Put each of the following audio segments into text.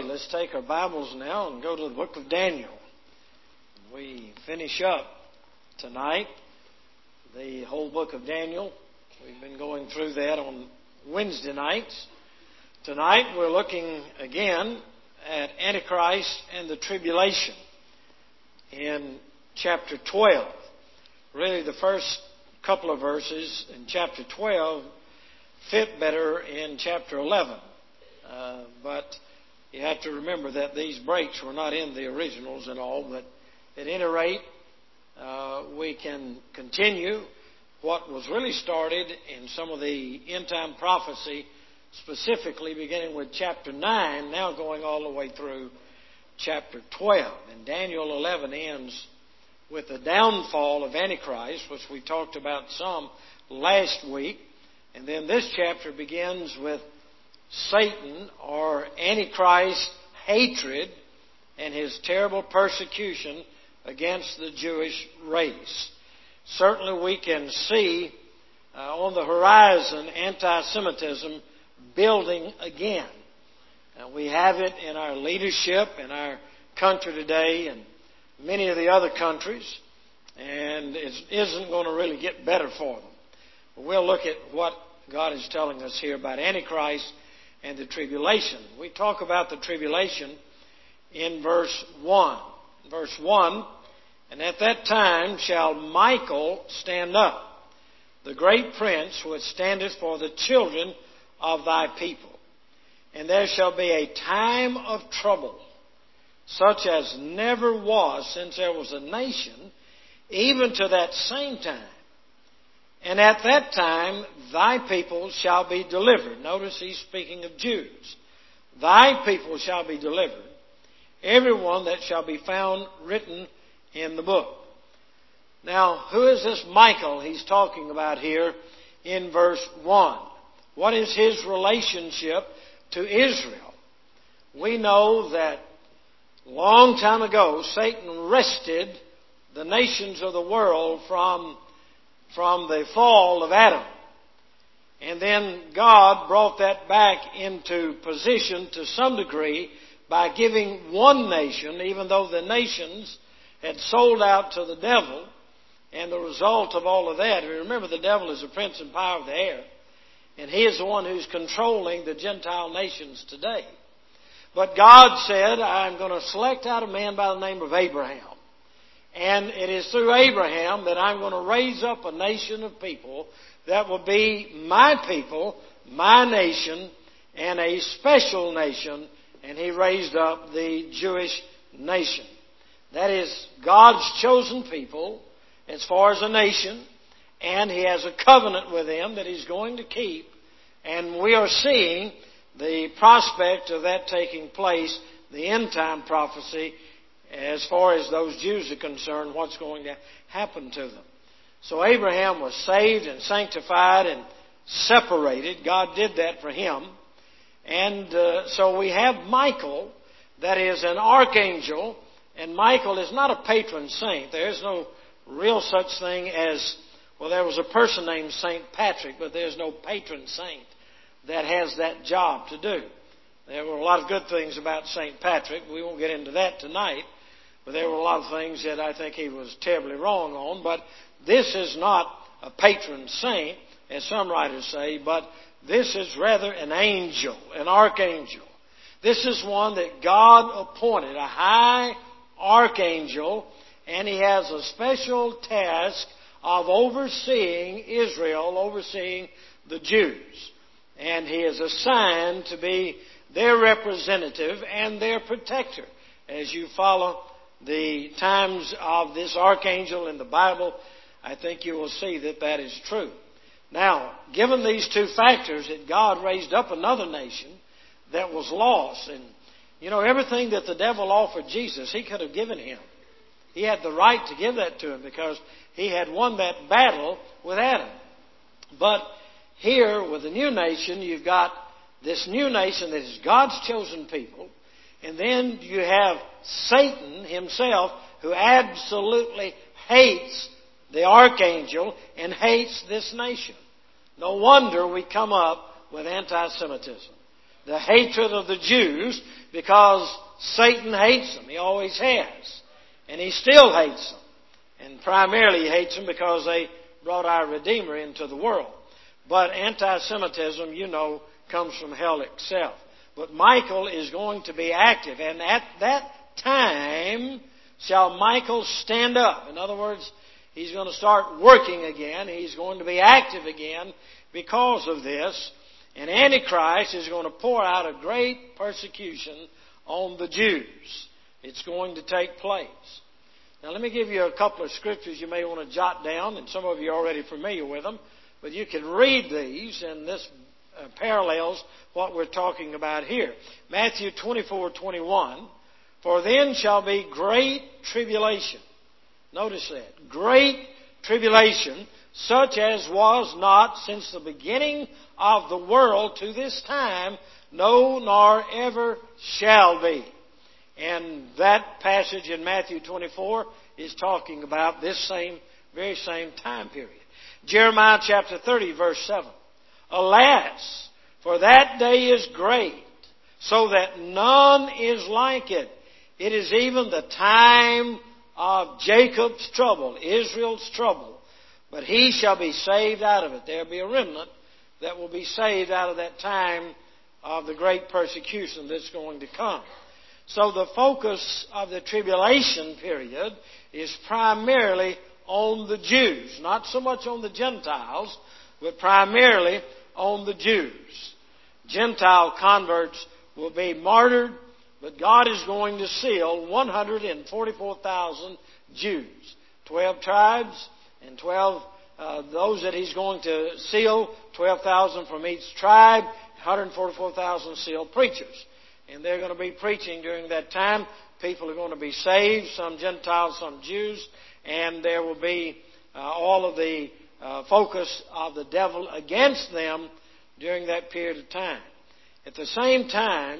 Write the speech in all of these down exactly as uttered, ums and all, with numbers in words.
right, let's take our Bibles now and go to the book of Daniel. We finish up tonight the whole book of Daniel. We've been going through that on Wednesday nights. Tonight we're looking again at Antichrist and the tribulation in chapter twelve. Really the first couple of verses in chapter twelve fit better in chapter eleven. Uh, but you have to remember that these breaks were not in the originals and all. But at any rate, uh, we can continue what was really started in some of the end-time prophecy, specifically beginning with chapter nine, now going all the way through chapter twelve. And Daniel eleven ends with the downfall of Antichrist, which we talked about some last week. And then this chapter begins with Satan, or Antichrist, hatred and his terrible persecution against the Jewish race. Certainly we can see uh, on the horizon anti-Semitism building again. Uh, we have it in our leadership in our country today and many of the other countries, and it isn't going to really get better for them. But we'll look at what God is telling us here about Antichrist and the tribulation. We talk about the tribulation in verse one. Verse one, and at that time shall Michael stand up, the great prince which standeth for the children of thy people. And there shall be a time of trouble, such as never was since there was a nation, even to that same time. And at that time, thy people shall be delivered. Notice he's speaking of Jews. Thy people shall be delivered, everyone that shall be found written in the book. Now, who is this Michael he's talking about here in verse one? What is his relationship to Israel? We know that long time ago, Satan wrested the nations of the world from from the fall of Adam. And then God brought that back into position to some degree by giving one nation, even though the nations had sold out to the devil. And the result of all of that, remember the devil is the prince and power of the air. And he is the one who's controlling the Gentile nations today. But God said, I'm going to select out a man by the name of Abraham. And it is through Abraham that I'm going to raise up a nation of people that will be my people, my nation, and a special nation. And he raised up the Jewish nation. That is God's chosen people as far as a nation. And he has a covenant with them that he's going to keep. And we are seeing the prospect of that taking place, the end time prophecy, as far as those Jews are concerned, what's going to happen to them. So Abraham was saved and sanctified and separated. God did that for him. And uh, so we have Michael, that is an archangel. And Michael is not a patron saint. There is no real such thing as, well, there was a person named Saint Patrick, but there's no patron saint that has that job to do. There were a lot of good things about Saint Patrick. We won't get into that tonight. But there were a lot of things that I think he was terribly wrong on. But this is not a patron saint, as some writers say, but this is rather an angel, an archangel. This is one that God appointed, a high archangel, and he has a special task of overseeing Israel, overseeing the Jews. And he is assigned to be their representative and their protector. As you follow the times of this archangel in the Bible, I think you will see that that is true. Now, given these two factors, that God raised up another nation that was lost. And, you know, everything that the devil offered Jesus, he could have given him. He had the right to give that to him because he had won that battle with Adam. But here, with the new nation, you've got this new nation that is God's chosen people. And then you have Satan himself, who absolutely hates the archangel and hates this nation. No wonder we come up with anti-Semitism. the hatred of the Jews, because Satan hates them. He always has. And he still hates them. And primarily he hates them because they brought our Redeemer into the world. But anti-Semitism, you know, comes from hell itself. But Michael is going to be active. And at that time shall Michael stand up. In other words, he's going to start working again. He's going to be active again because of this. And Antichrist is going to pour out a great persecution on the Jews. It's going to take place. Now let me give you a couple of scriptures you may want to jot down, and some of you are already familiar with them. But you can read these, and this uh, parallels what we're talking about here. Matthew twenty-four twenty-one. For then shall be great tribulation. Notice that. Great tribulation, such as was not since the beginning of the world to this time, no, nor ever shall be. And that passage in Matthew twenty-four is talking about this same, very same time period. Jeremiah chapter thirty, verse seven. Alas, for that day is great, so that none is like it. It is even the time of Jacob's trouble, Israel's trouble. But he shall be saved out of it. There will be a remnant that will be saved out of that time of the great persecution that's going to come. So the focus of the tribulation period is primarily on the Jews. Not so much on the Gentiles, but primarily on the Jews. Gentile converts will be martyred, but God is going to seal one hundred forty-four thousand Jews. Twelve tribes and twelve, uh, those that He's going to seal, twelve thousand from each tribe, one hundred forty-four thousand sealed preachers. And they're going to be preaching during that time. People are going to be saved, some Gentiles, some Jews, and there will be uh, all of the uh, focus of the devil against them during that period of time. At the same time,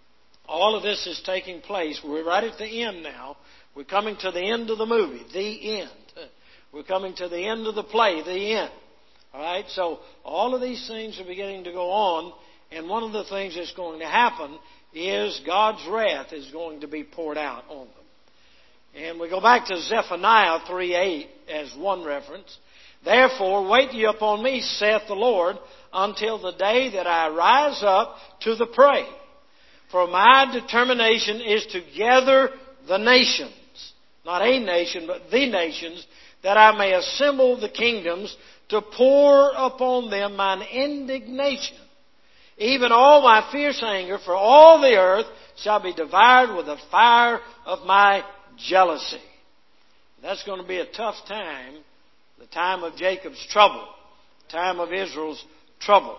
all of this is taking place. We're right at the end now. We're coming to the end of the movie, the end. We're coming to the end of the play, the end. All right? So all of these things are beginning to go on, and one of the things that's going to happen is God's wrath is going to be poured out on them. And we go back to Zephaniah three eight as one reference. Therefore, wait ye upon me, saith the Lord, until the day that I rise up to the prey. For my determination is to gather the nations, not a nation, but the nations, that I may assemble the kingdoms to pour upon them mine indignation. Even all my fierce anger for all the earth shall be devoured with the fire of my jealousy. That's going to be a tough time, the time of Jacob's trouble, the time of Israel's trouble.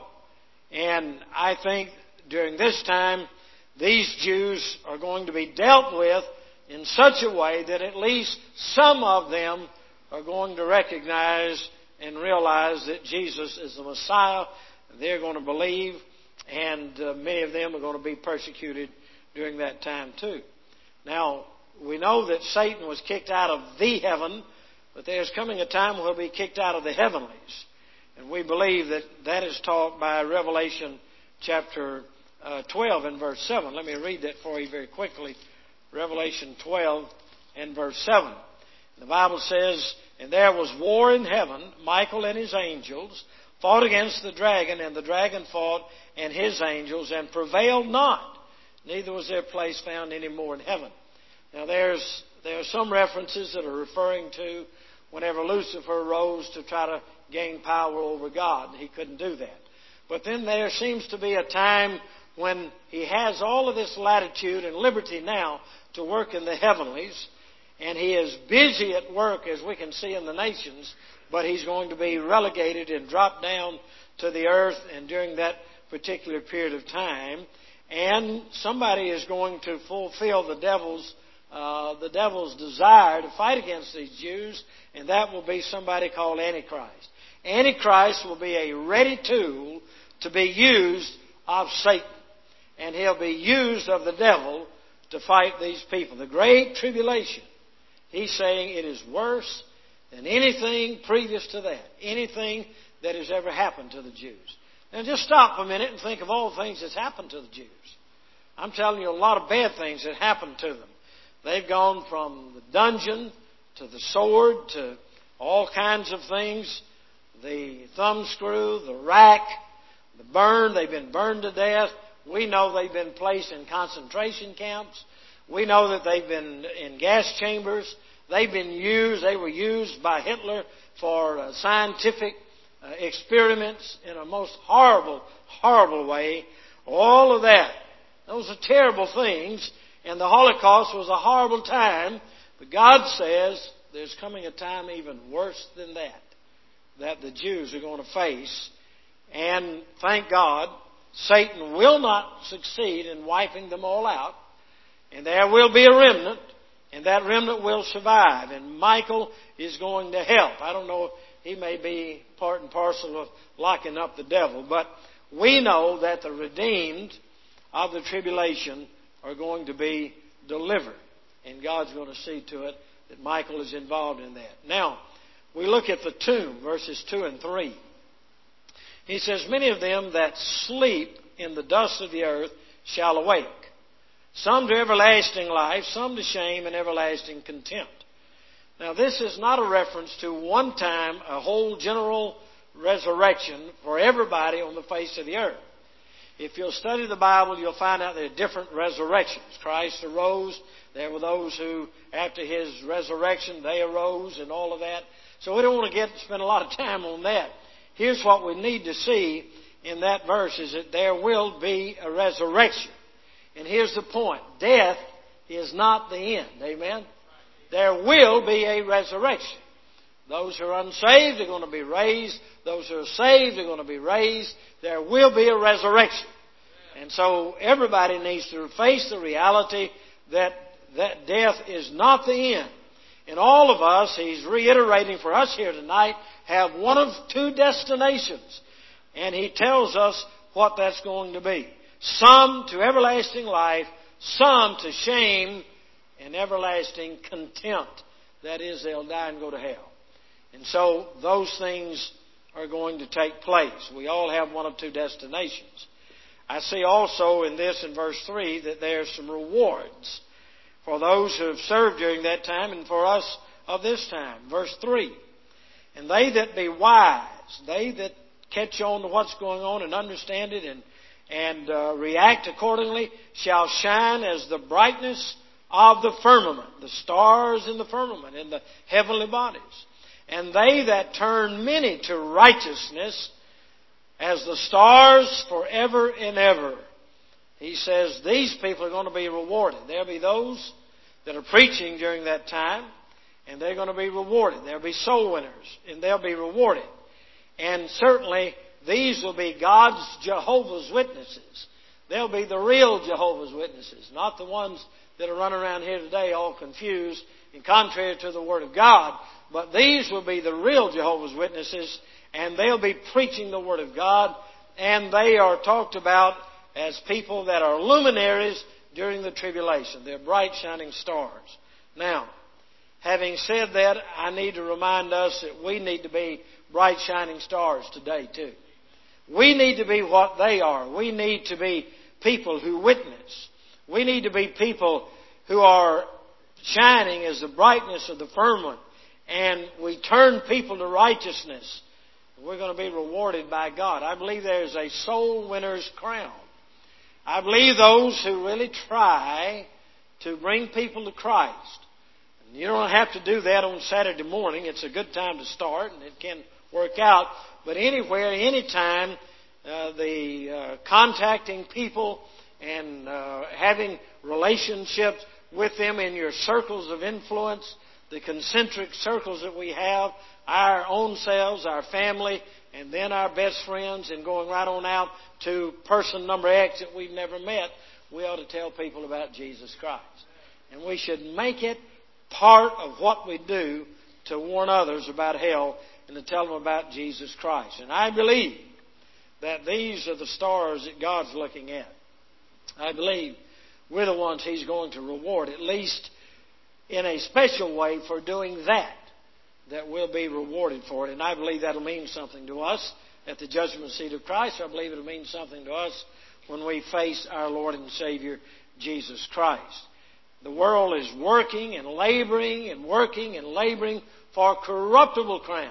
And I think during this time, these Jews are going to be dealt with in such a way that at least some of them are going to recognize and realize that Jesus is the Messiah. They're going to believe, and uh, many of them are going to be persecuted during that time too. Now, we know that Satan was kicked out of the heaven, but there's coming a time when he'll be kicked out of the heavenlies. And we believe that that is taught by Revelation chapter uh, twelve and verse seven. Let me read that for you very quickly. Revelation twelve and verse seven. The Bible says, and there was war in heaven. Michael and his angels fought against the dragon, and the dragon fought and his angels, and prevailed not. Neither was their place found any more in heaven. Now there's there are some references that are referring to whenever Lucifer rose to try to gain power over God. He couldn't do that. But then there seems to be a time when he has all of this latitude and liberty now to work in the heavenlies. And he is busy at work, as we can see in the nations, but he's going to be relegated and dropped down to the earth, and during that particular period of time. And somebody is going to fulfill the devil's uh, the devil's desire to fight against these Jews, and that will be somebody called Antichrist. Antichrist will be a ready tool to be used of Satan, and he'll be used of the devil to fight these people. The Great Tribulation, he's saying it is worse than anything previous to that, anything that has ever happened to the Jews. Now just stop for a minute and think of all the things that's happened to the Jews. I'm telling you a lot of bad things that happened to them. They've gone from the dungeon to the sword to all kinds of things. The thumbscrew, the rack, the burn. They've been burned to death. We know they've been placed in concentration camps. We know that they've been in gas chambers. They've been used, they were used by Hitler for uh, scientific uh, experiments in a most horrible, horrible way. All of that. Those are terrible things. And the Holocaust was a horrible time. But God says there's coming a time even worse than that, that the Jews are going to face. And thank God, Satan will not succeed in wiping them all out. And there will be a remnant, and that remnant will survive. And Michael is going to help. I don't know, he may be part and parcel of locking up the devil, but we know that the redeemed of the tribulation are going to be delivered. And God's going to see to it that Michael is involved in that. Now, we look at the tomb, verses two and three. He says, many of them that sleep in the dust of the earth shall awake. Some to everlasting life, some to shame and everlasting contempt. Now this is not a reference to one time a whole general resurrection for everybody on the face of the earth. If you'll study the Bible, you'll find out there are different resurrections. Christ arose. There were those who, after His resurrection, they arose and all of that. So we don't want to get spend a lot of time on that. Here's what we need to see in that verse is that there will be a resurrection. And here's the point. Death is not the end. Amen? There will be a resurrection. Those who are unsaved are going to be raised. Those who are saved are going to be raised. There will be a resurrection. And so everybody needs to face the reality that, that death is not the end. And all of us, he's reiterating for us here tonight, have one of two destinations. And he tells us what that's going to be. Some to everlasting life, some to shame and everlasting contempt. That is, they'll die and go to hell. And so those things are going to take place. We all have one of two destinations. I see also in this, in verse three, that there's some rewards for those who have served during that time and for us of this time. Verse three, and they that be wise, they that catch on to what's going on and understand it and and uh, react accordingly, shall shine as the brightness of the firmament, the stars in the firmament, in the heavenly bodies. And they that turn many to righteousness, as the stars forever and ever. He says these people are going to be rewarded. There'll be those that are preaching during that time, and they're going to be rewarded. There'll be soul winners, and they'll be rewarded. And certainly these will be God's Jehovah's Witnesses. They'll be the real Jehovah's Witnesses, not the ones that are running around here today all confused and contrary to the Word of God. But these will be the real Jehovah's Witnesses, and they'll be preaching the Word of God, and they are talked about as people that are luminaries during the tribulation. They're bright shining stars. Now, having said that, I need to remind us that we need to be bright shining stars today too. We need to be what they are. We need to be people who witness. We need to be people who are shining as the brightness of the firmament. And we turn people to righteousness. We're going to be rewarded by God. I believe there's a soul winner's crown. I believe those who really try to bring people to Christ. And you don't have to do that on Saturday morning. It's a good time to start, and it can work out. But anywhere, anytime, uh, the uh, contacting people and uh, having relationships with them in your circles of influence, the concentric circles that we have, our own selves, our family, and then our best friends, and going right on out to person number X that we've never met, we ought to tell people about Jesus Christ. And we should make it part of what we do to warn others about hell and to tell them about Jesus Christ. And I believe that these are the stars that God's looking at. I believe we're the ones He's going to reward, at least in a special way for doing that, that we'll be rewarded for it. And I believe that'll mean something to us. at the judgment seat of Christ. I believe it'll mean something to us when we face our Lord and Savior, Jesus Christ. The world is working and laboring and working and laboring for corruptible crowns.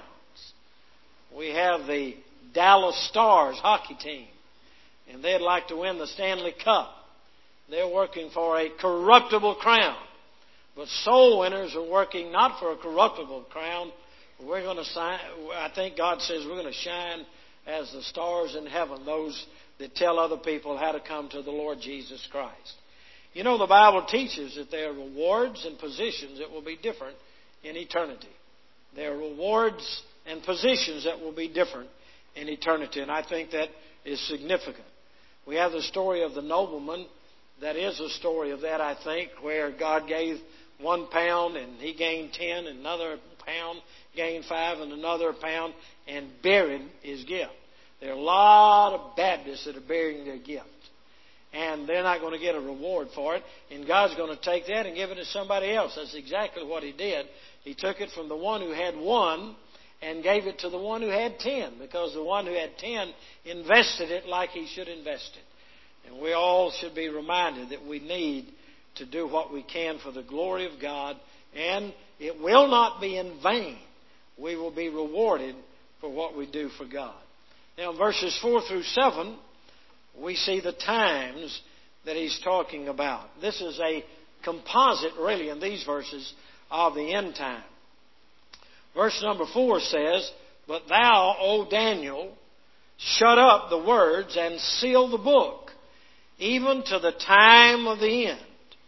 We have the Dallas Stars hockey team, and they'd like to win the Stanley Cup. They're working for a corruptible crown. But soul winners are working not for a corruptible crown. We're going to shine, I think God says we're going to shine as the stars in heaven, those that tell other people how to come to the Lord Jesus Christ. You know, the Bible teaches that there are rewards and positions that will be different in eternity. There are rewards and positions that will be different in eternity, and I think that is significant. We have the story of the nobleman. That is a story of that, I think, where God gave one pound and he gained ten, and another pound gained five, and another pound, and buried his gift. There are a lot of Baptists that are burying their gift. And they're not going to get a reward for it. And God's going to take that and give it to somebody else. That's exactly what He did. He took it from the one who had one and gave it to the one who had ten. Because the one who had ten invested it like he should invest it. And we all should be reminded that we need to do what we can for the glory of God. And it will not be in vain. We will be rewarded for what we do for God. Now, in verses four through seven, we see the times that he's talking about. This is a composite, really, in these verses of the end time. Verse number four says, "But thou, O Daniel, shut up the words and seal the book, even to the time of the end."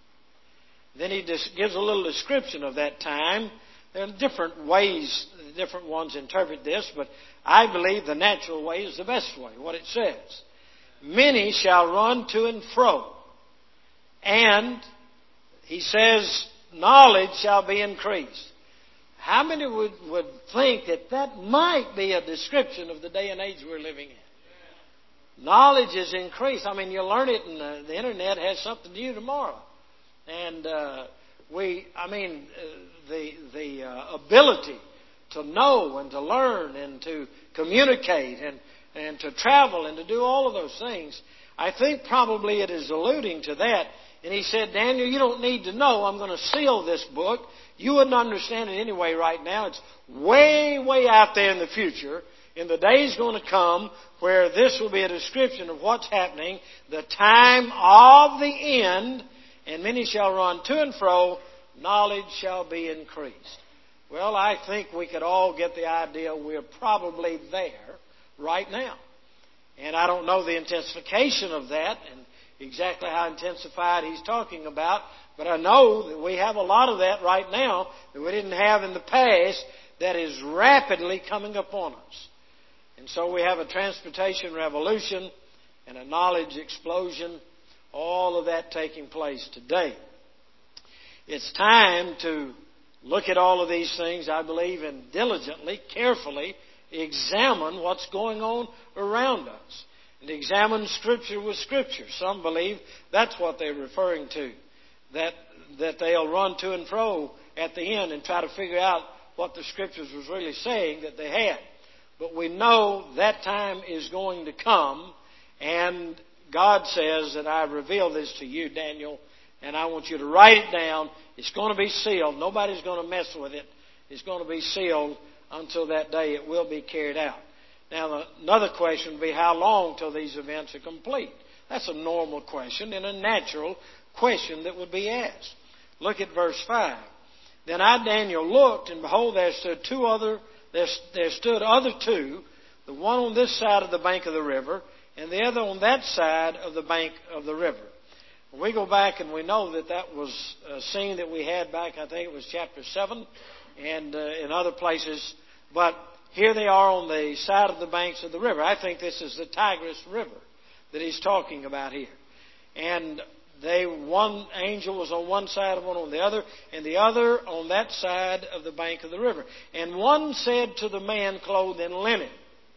Then he gives a little description of that time. There are different ways, different ones interpret this, but I believe the natural way is the best way, what it says. "Many shall run to and fro, and," he says, "knowledge shall be increased." How many would, would think that that might be a description of the day and age we're living in? Knowledge is increased. I mean, you learn it, and the, the internet has something new tomorrow. And uh, we, I mean, uh, the the uh, ability to know and to learn and to communicate and and to travel and to do all of those things, I think probably it is alluding to that. And he said, "Daniel, you don't need to know. I'm going to seal this book. You wouldn't understand it anyway right now. It's way, way out there in the future. In the days going to come where this will be a description of what's happening, the time of the end, and many shall run to and fro, knowledge shall be increased." Well, I think we could all get the idea we're probably there right now. And I don't know the intensification of that and exactly how intensified he's talking about, but I know that we have a lot of that right now that we didn't have in the past that is rapidly coming upon us. And so we have a transportation revolution and a knowledge explosion, all of that taking place today. It's time to look at all of these things, I believe, and diligently, carefully examine what's going on around us. And examine Scripture with Scripture. Some believe that's what they're referring to. That, that they'll run to and fro at the end and try to figure out what the Scriptures was really saying that they had. But we know that time is going to come, and God says that I've revealed this to you, Daniel, and I want you to write it down. It's going to be sealed. Nobody's going to mess with it. It's going to be sealed until that day it will be carried out. Now, another question would be, how long till these events are complete? That's a normal question and a natural question that would be asked. Look at verse five. "Then I, Daniel, looked, and behold, there stood two other, there, there stood other two, the one on this side of the bank of the river, and the other on that side of the bank of the river." We go back and we know that that was a scene that we had back, I think it was chapter seven, and uh, in other places. But here they are on the side of the banks of the river. I think this is the Tigris River that he's talking about here. And they, one angel was on one side and one on the other, and the other on that side of the bank of the river. And one said to the man clothed in linen,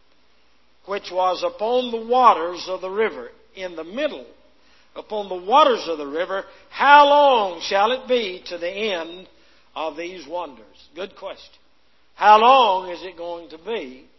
which was upon the waters of the river, in the middle, upon the waters of the river, "How long shall it be to the end of these wonders?" Good question. How long is it going to be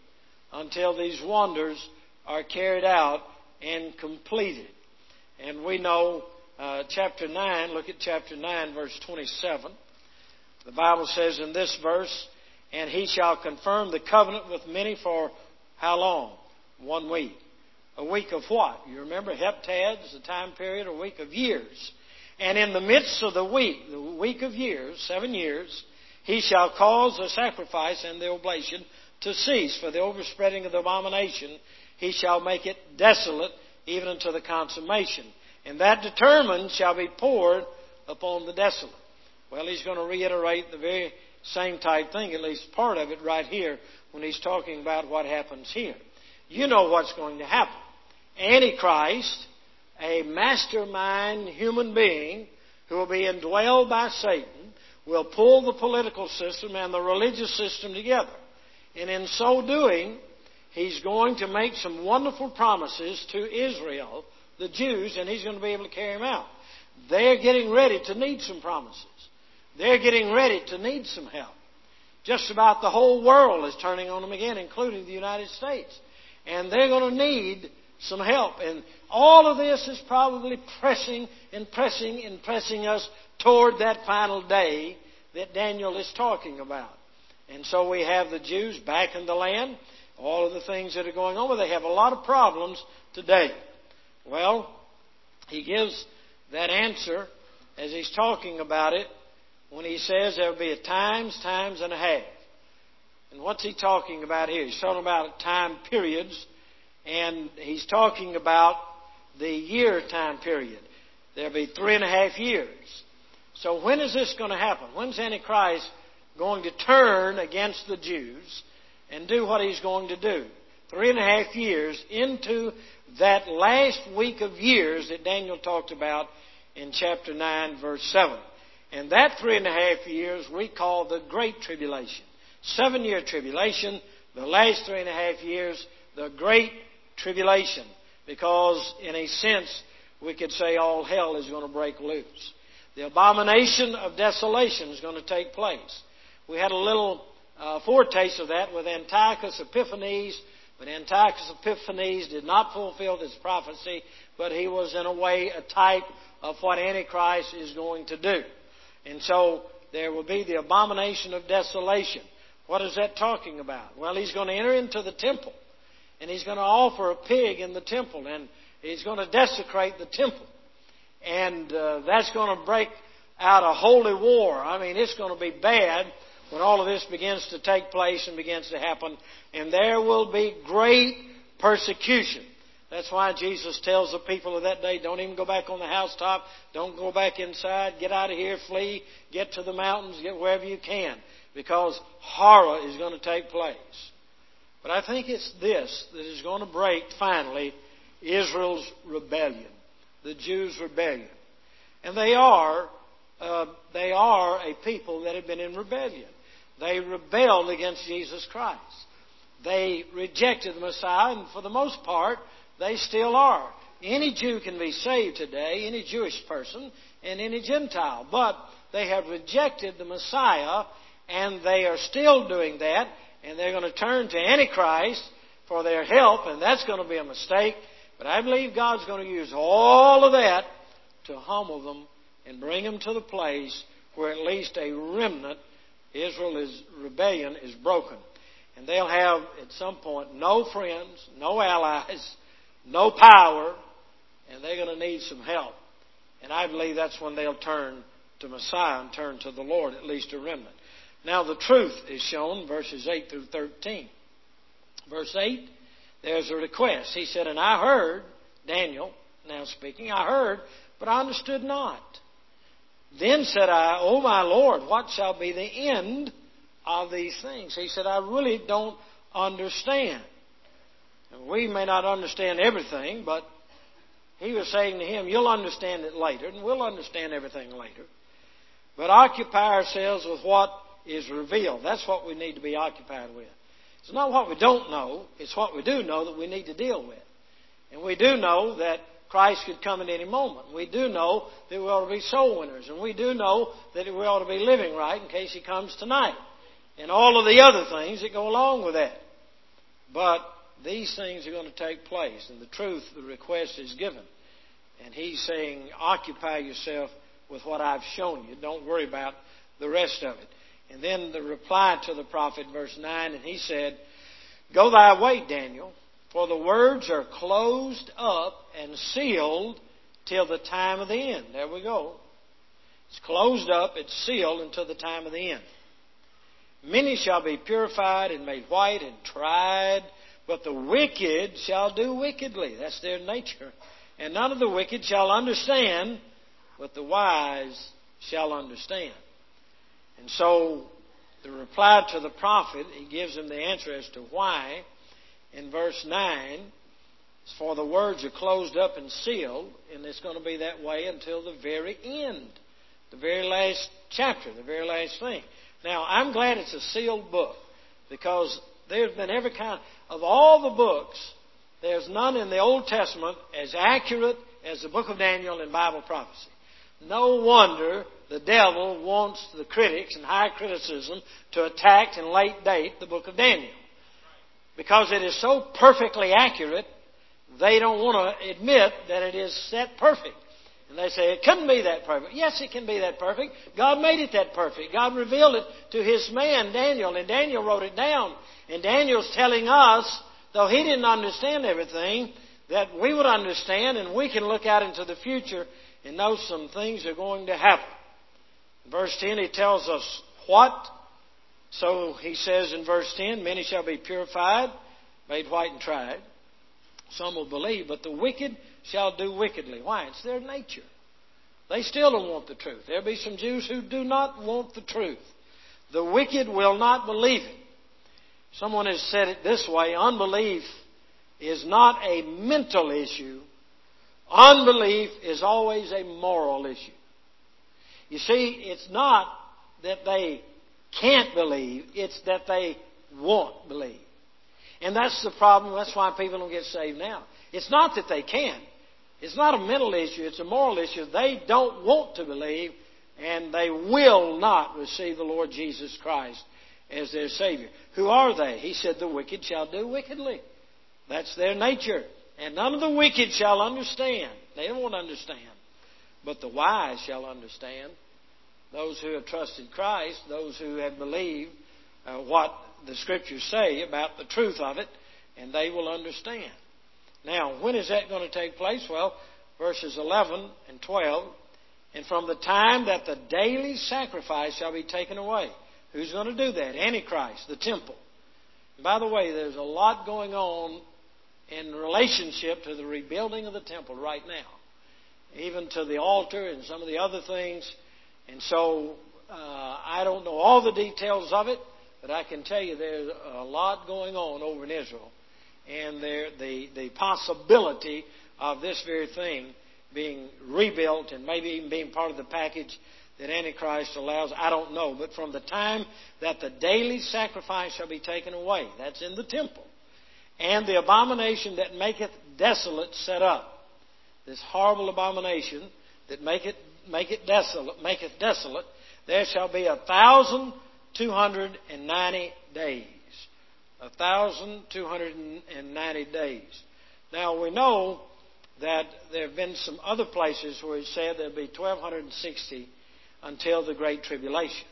until these wonders are carried out and completed. And we know uh, chapter nine, look at chapter nine, verse twenty-seven. The Bible says in this verse, "And he shall confirm the covenant with many for how long? One week." A week of what? You remember heptads, the time period, a week of years. "And in the midst of the week, the week of years, seven years, he shall cause the sacrifice and the oblation to cease, for the overspreading of the abomination he shall make it desolate even unto the consummation. And that determined shall be poured upon the desolate." Well, he's going to reiterate the very same type thing, at least part of it right here, when he's talking about what happens here. You know what's going to happen. Antichrist, a mastermind human being who will be indwelled by Satan, will pull the political system and the religious system together. And in so doing, he's going to make some wonderful promises to Israel, the Jews, and he's going to be able to carry them out. They're getting ready to need some promises. They're getting ready to need some help. Just about the whole world is turning on them again, including the United States. And they're going to need some help. And all of this is probably pressing and pressing and pressing us toward that final day that Daniel is talking about. And so we have the Jews back in the land, all of the things that are going on. They have a lot of problems today. Well, he gives that answer as he's talking about it when he says there will be a times, times and a half. And what's he talking about here? He's talking about time periods, and he's talking about the year time period. There'll be three and a half years. So when is this going to happen? When's Antichrist going to turn against the Jews and do what he's going to do? Three and a half years into that last week of years that Daniel talked about in chapter nine, verse seven. And that three and a half years we call the Great Tribulation. Seven-year tribulation, the last three and a half years, the Great Tribulation. Because in a sense, we could say all hell is going to break loose. The abomination of desolation is going to take place. We had a little uh, foretaste of that with Antiochus Epiphanes, but Antiochus Epiphanes did not fulfill this prophecy, but he was in a way a type of what Antichrist is going to do. And so there will be the abomination of desolation. What is that talking about? Well, he's going to enter into the temple, and he's going to offer a pig in the temple, and he's going to desecrate the temple. And uh, that's going to break out a holy war. I mean, it's going to be bad when all of this begins to take place and begins to happen. And there will be great persecution. That's why Jesus tells the people of that day, don't even go back on the housetop. Don't go back inside. Get out of here. Flee. Get to the mountains. Get wherever you can. Because horror is going to take place. But I think it's this that is going to break, finally, Israel's rebellion. The Jews' rebellion. And they are, uh, they are a people that have been in rebellion. They rebelled against Jesus Christ. They rejected the Messiah, and for the most part, they still are. Any Jew can be saved today, any Jewish person, and any Gentile. But they have rejected the Messiah, and they are still doing that, and they're going to turn to Antichrist for their help, and that's going to be a mistake. But I believe God's going to use all of that to humble them and bring them to the place where at least a remnant, Israel's rebellion, is broken. And they'll have, at some point, no friends, no allies, no power, and they're going to need some help. And I believe that's when they'll turn to Messiah and turn to the Lord, at least a remnant. Now the truth is shown, verses eight through thirteen. Verse eight, there's a request. He said, and I heard, Daniel now speaking, I heard, but I understood not. Then said I, O my Lord, what shall be the end of these things? He said, I really don't understand. And we may not understand everything, but he was saying to him, you'll understand it later, and we'll understand everything later. But occupy ourselves with what is revealed. That's what we need to be occupied with. It's not what we don't know. It's what we do know that we need to deal with. And we do know that Christ could come at any moment. We do know that we ought to be soul winners. And we do know that we ought to be living right in case He comes tonight. And all of the other things that go along with that. But these things are going to take place. And the truth, the request is given. And he's saying, occupy yourself with what I've shown you. Don't worry about the rest of it. And then the reply to the prophet, verse nine, and he said, go thy way, Daniel, for the words are closed up and sealed till the time of the end. There we go. It's closed up, it's sealed until the time of the end. Many shall be purified and made white and tried, but the wicked shall do wickedly. That's their nature. And none of the wicked shall understand, but the wise shall understand. And so the reply to the prophet, he gives him the answer as to why. In verse nine, for the words are closed up and sealed, and it's going to be that way until the very end. The very last chapter, the very last thing. Now, I'm glad it's a sealed book, because there's been every kind, of all the books, there's none in the Old Testament as accurate as the book of Daniel in Bible prophecy. No wonder the devil wants the critics and high criticism to attack and late date the book of Daniel. Because it is so perfectly accurate, they don't want to admit that it is that perfect. And they say, it couldn't be that perfect. Yes, it can be that perfect. God made it that perfect. God revealed it to His man, Daniel, and Daniel wrote it down. And Daniel's telling us, though he didn't understand everything, that we would understand, and we can look out into the future and know some things are going to happen. In verse ten, he tells us what. So he says in verse ten, many shall be purified, made white and tried. Some will believe, but the wicked shall do wickedly. Why? It's their nature. They still don't want the truth. There'll be some Jews who do not want the truth. The wicked will not believe it. Someone has said it this way, unbelief is not a mental issue. Unbelief is always a moral issue. You see, it's not that they can't believe, it's that they won't believe. And that's the problem. That's why people don't get saved now. It's not that they can't. It's not a mental issue. It's a moral issue. They don't want to believe, and they will not receive the Lord Jesus Christ as their Savior. Who are they? He said, the wicked shall do wickedly. That's their nature. And none of the wicked shall understand. They don't want to understand. But the wise shall understand. Those who have trusted Christ, those who have believed uh, what the Scriptures say about the truth of it, and they will understand. Now, when is that going to take place? Well, verses eleven and twelve. And from the time that the daily sacrifice shall be taken away. Who's going to do that? Antichrist, the temple. And by the way, there's a lot going on in relationship to the rebuilding of the temple right now. Even to the altar and some of the other things. And so, uh, I don't know all the details of it, but I can tell you there's a lot going on over in Israel. And there, the, the possibility of this very thing being rebuilt and maybe even being part of the package that Antichrist allows, I don't know. But from the time that the daily sacrifice shall be taken away, that's in the temple, and the abomination that maketh desolate set up, this horrible abomination that maketh, maketh desolate, maketh desolate, there shall be a thousand two hundred and ninety days. A thousand two hundred and ninety days. Now we know that there have been some other places where it said there'll be twelve sixty until the Great Tribulation.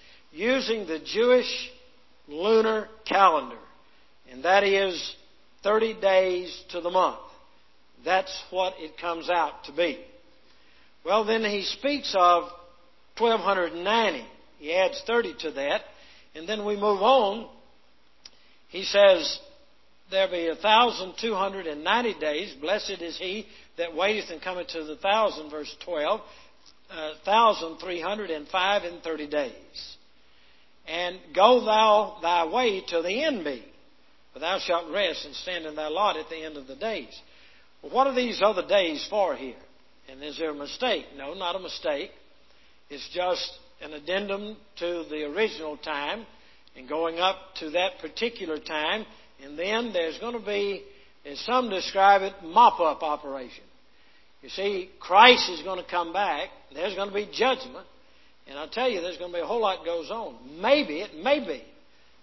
Using the Jewish lunar calendar, and that is thirty days to the month. That's what it comes out to be. Well, then he speaks of twelve ninety. He adds thirty to that. And then we move on. He says, there be a thousand two hundred and ninety days. Blessed is he that waiteth and cometh to the thousand, verse twelve. Uh, thousand three hundred and five and thirty days. And go thou thy way till the end be, for thou shalt rest and stand in thy lot at the end of the days. Well, what are these other days for here? And is there a mistake? No, not a mistake. It's just an addendum to the original time and going up to that particular time. And then there's going to be, as some describe it, mop-up operation. You see, Christ is going to come back. There's going to be judgment. And I'll tell you, there's going to be a whole lot goes on. Maybe, it may be,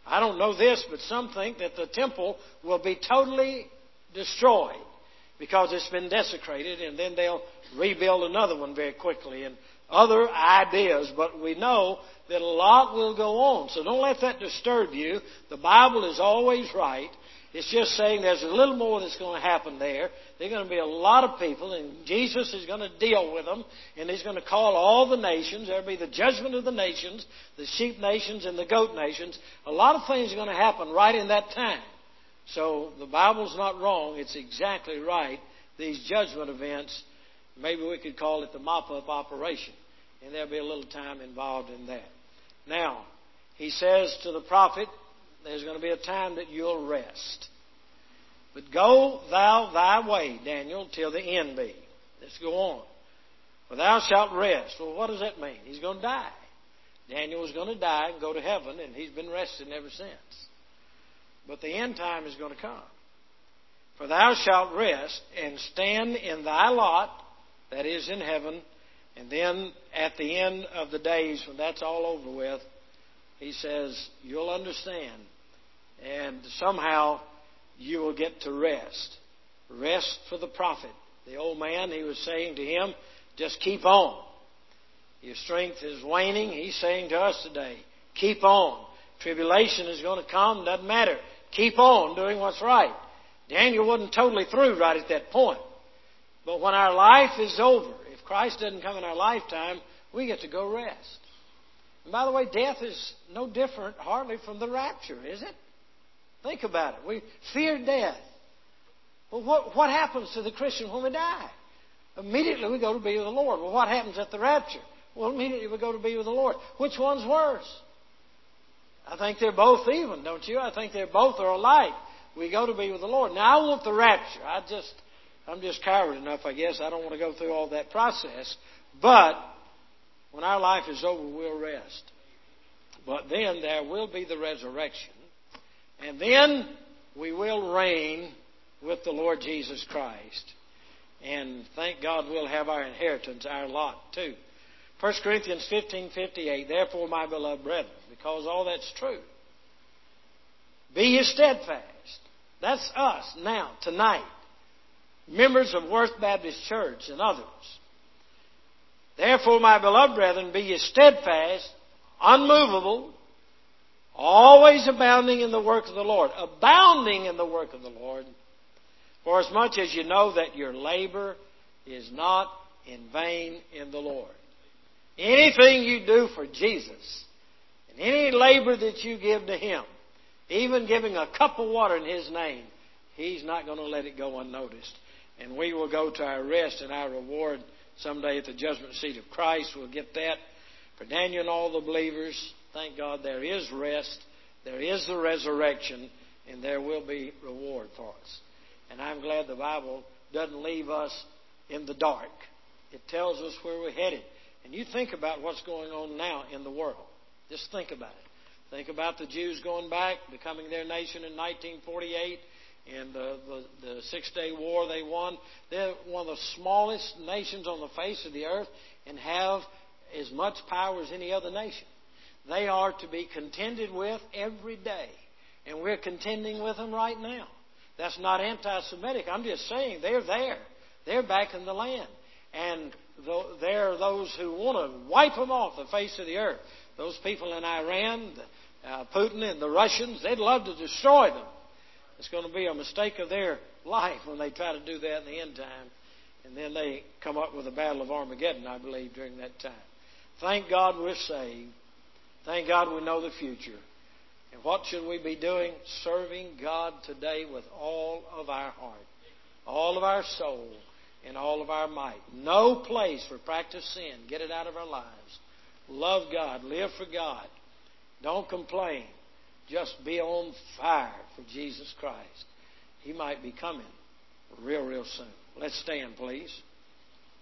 I don't know this, but some think that the temple will be totally destroyed because it's been desecrated, and then they'll rebuild another one very quickly, and other ideas. But we know that a lot will go on. So don't let that disturb you. The Bible is always right. It's just saying there's a little more that's going to happen there. There are going to be a lot of people, and Jesus is going to deal with them, and He's going to call all the nations. There will be the judgment of the nations, the sheep nations and the goat nations. A lot of things are going to happen right in that time. So the Bible's not wrong. It's exactly right. These judgment events, maybe we could call it the mop-up operation, and there'll be a little time involved in that. Now, He says to the prophet, there's going to be a time that you'll rest. But go thou thy way, Daniel, till the end be. Let's go on. For thou shalt rest. Well, what does that mean? He's going to die. Daniel was going to die and go to heaven, and he's been resting ever since. But the end time is going to come. For thou shalt rest and stand in thy lot, that is in heaven, and then at the end of the days, when that's all over with, He says, you'll understand. And somehow you will get to rest. Rest for the prophet. The old man, he was saying to him, just keep on. Your strength is waning. He's saying to us today, keep on. Tribulation is going to come. Doesn't matter. Keep on doing what's right. Daniel wasn't totally through right at that point. But when our life is over, if Christ doesn't come in our lifetime, we get to go rest. And by the way, death is no different hardly from the rapture, is it? Think about it. We fear death. Well, what, what happens to the Christian when we die? Immediately we go to be with the Lord. Well, what happens at the rapture? Well, immediately we go to be with the Lord. Which one's worse? I think they're both even, don't you? I think they're both are alike. We go to be with the Lord. Now, I want the rapture. I just, I'm just coward enough, I guess. I don't want to go through all that process. But when our life is over, we'll rest. But then there will be the resurrection. And then we will reign with the Lord Jesus Christ. And thank God we'll have our inheritance, our lot too. First Corinthians fifteen fifty-eight, therefore, my beloved brethren, because all that's true, be ye steadfast. That's us now, tonight. Members of Worth Baptist Church and others. Therefore, my beloved brethren, be ye steadfast, unmovable, always abounding in the work of the Lord. Abounding in the work of the Lord. For as much as you know that your labor is not in vain in the Lord. Anything you do for Jesus, and any labor that you give to Him, even giving a cup of water in His name, He's not going to let it go unnoticed. And we will go to our rest and our reward someday at the judgment seat of Christ. We'll get that. For Daniel and all the believers, thank God there is rest, there is the resurrection, and there will be reward for us. And I'm glad the Bible doesn't leave us in the dark. It tells us where we're headed. And you think about what's going on now in the world. Just think about it. Think about the Jews going back, becoming their nation in nineteen forty-eight, and the, the, the Six-Day War they won. They're one of the smallest nations on the face of the earth and have as much power as any other nation. They are to be contended with every day. And we're contending with them right now. That's not anti-Semitic. I'm just saying they're there. They're back in the land. And there are those who want to wipe them off the face of the earth. Those people in Iran, uh, Putin and the Russians, they'd love to destroy them. It's going to be a mistake of their life when they try to do that in the end time. And then they come up with a battle of Armageddon, I believe, during that time. Thank God we're saved. Thank God we know the future. And what should we be doing? Serving God today with all of our heart, all of our soul, and all of our might. No place for practice sin. Get it out of our lives. Love God. Live for God. Don't complain. Just be on fire for Jesus Christ. He might be coming real, real soon. Let's stand, please.